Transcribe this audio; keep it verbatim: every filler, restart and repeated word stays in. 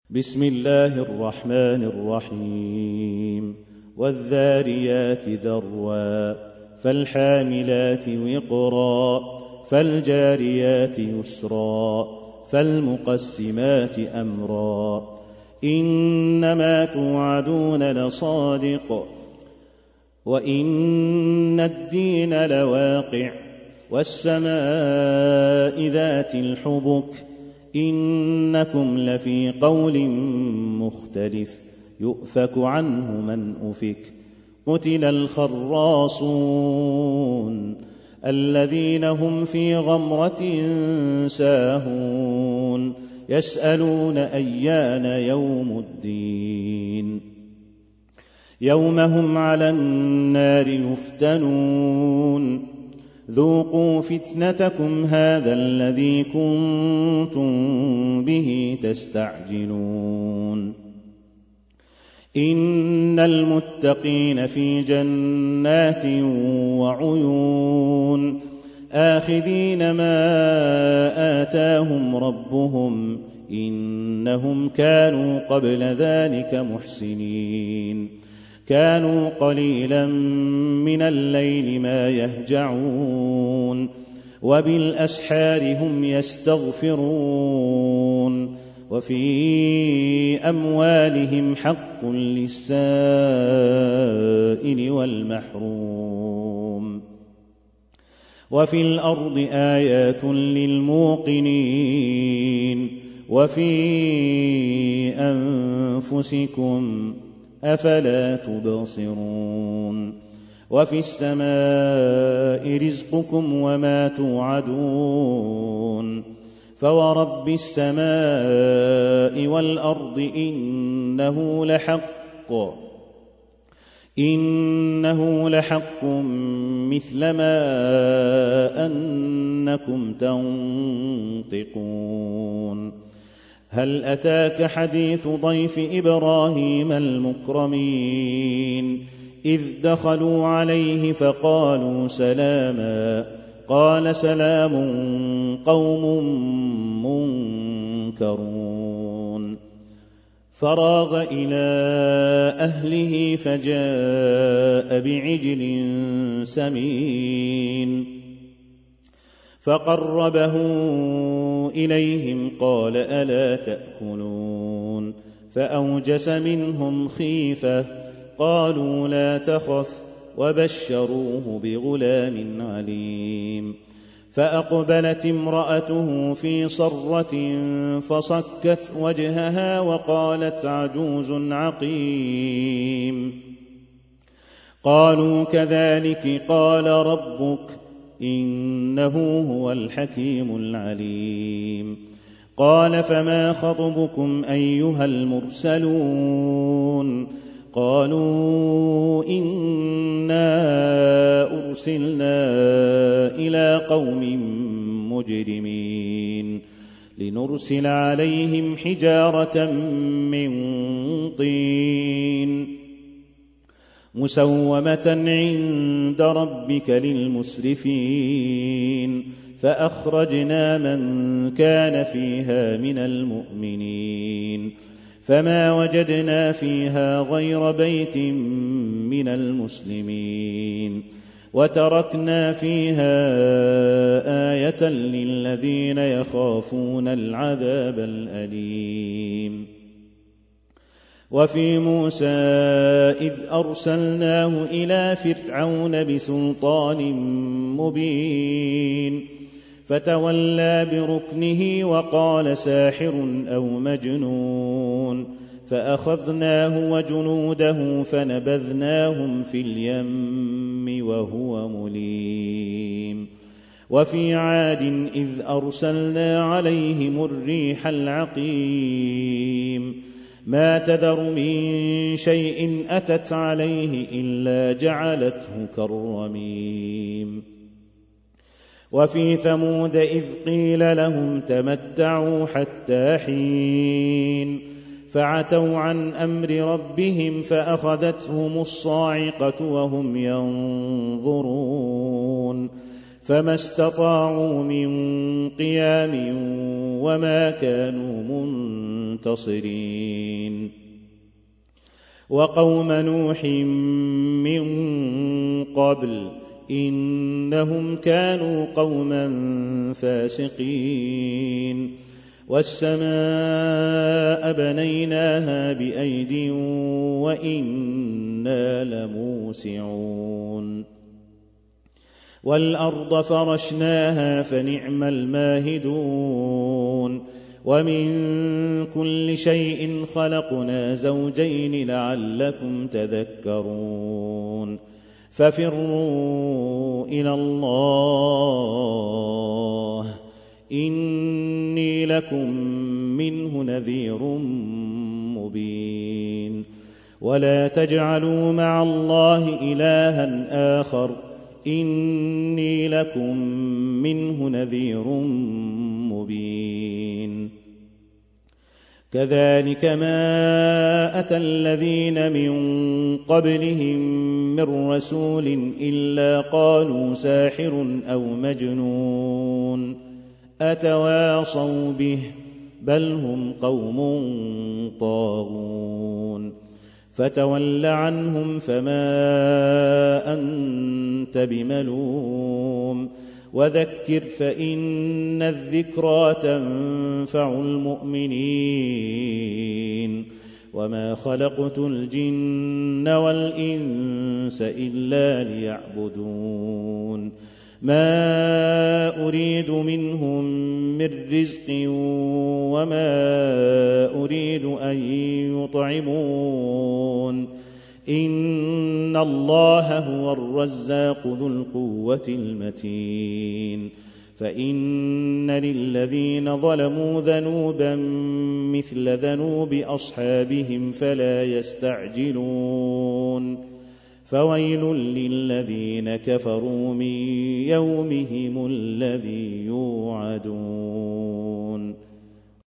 بسم الله الرحمن الرحيم والذاريات ذروا فالحاملات وقرا فالجاريات يسرا فالمقسمات أمرا إنما توعدون لصادق وإن الدين لواقع والسماء ذات الحبك إنكم لفي قول مختلف يؤفك عنه من أفك قتل الخراصون الذين هم في غمرة ساهون يسألون أيان يوم الدين يوم هم على النار يفتنون ذوقوا فتنتكم هذا الذي كنتم به تستعجلون إن المتقين في جنات وعيون آخذين ما آتاهم ربهم إنهم كانوا قبل ذلك محسنين كانوا قليلا من الليل ما يهجعون وبالأسحار هم يستغفرون وفي أموالهم حق للسائل والمحروم وفي الأرض آيات للموقنين وفي أنفسكم أفلا تبصرون وفي السماء رزقكم وما توعدون فورب السماء والأرض إنه لحق إنه لحق مثل ما أنكم تنطقون هل أتاك حديث ضيف إبراهيم المكرمين إذ دخلوا عليه فقالوا سلاما قال سلام قوم منكرون فراغ إلى أهله فجاء بعجل سمين فقربه إليهم قال ألا تأكلون فأوجس منهم خيفة قالوا لا تخف وبشروه بغلام عليم فأقبلت امرأته في صرة فصكت وجهها وقالت عجوز عقيم قالوا كذلك قال ربك إنه هو الحكيم العليم قال فما خطبكم أيها المرسلون قالوا إنا أرسلنا إلى قوم مجرمين لنرسل عليهم حجارة من طين مسومة عند ربك للمسرفين فأخرجنا من كان فيها من المؤمنين فما وجدنا فيها غير بيت من المسلمين وتركنا فيها آية للذين يخافون العذاب الأليم وفي موسى إذ أرسلناه إلى فرعون بسلطان مبين فتولى بركنه وقال ساحر أو مجنون فأخذناه وجنوده فنبذناهم في اليم وهو مليم وفي عاد إذ أرسلنا عليهم الريح العقيم ما تذر من شيء أتت عليه إلا جعلته كالرميم وفي ثمود إذ قيل لهم تمتعوا حتى حين فعتوا عن أمر ربهم فأخذتهم الصاعقة وهم ينظرون فما استطاعوا من قيام وما كانوا منتصرين. وقوم نوح من قبل إنهم كانوا قوما فاسقين. والسماء بنيناها بأيد وإنا لموسعون. والأرض فرشناها فنعم الماهدون. ومن كل شيء خلقنا زوجين لعلكم تذكرون. ففروا إلى الله إني لكم منه نذير مبين. ولا تجعلوا مع الله إلها آخر إني لكم منه نذير مبين. كذلك ما أتى الذين من قبلهم من رسول إلا قالوا ساحر أو مجنون أتواصوا به بل هم قوم طاغون. فتول عنهم فما أنت بملوم وذكر فإن الذكرى تنفع المؤمنين. وما خلقت الجن والإنس إلا ليعبدون. ما أريد منهم من رزق وما أريد أن يطعمون إن الله هو الرزاق ذو القوة المتين. فإن للذين ظلموا ذنوبا مثل ذنوب أصحابهم فلا يستعجلون. فويل للذين كفروا من يومهم الذي يوعدون.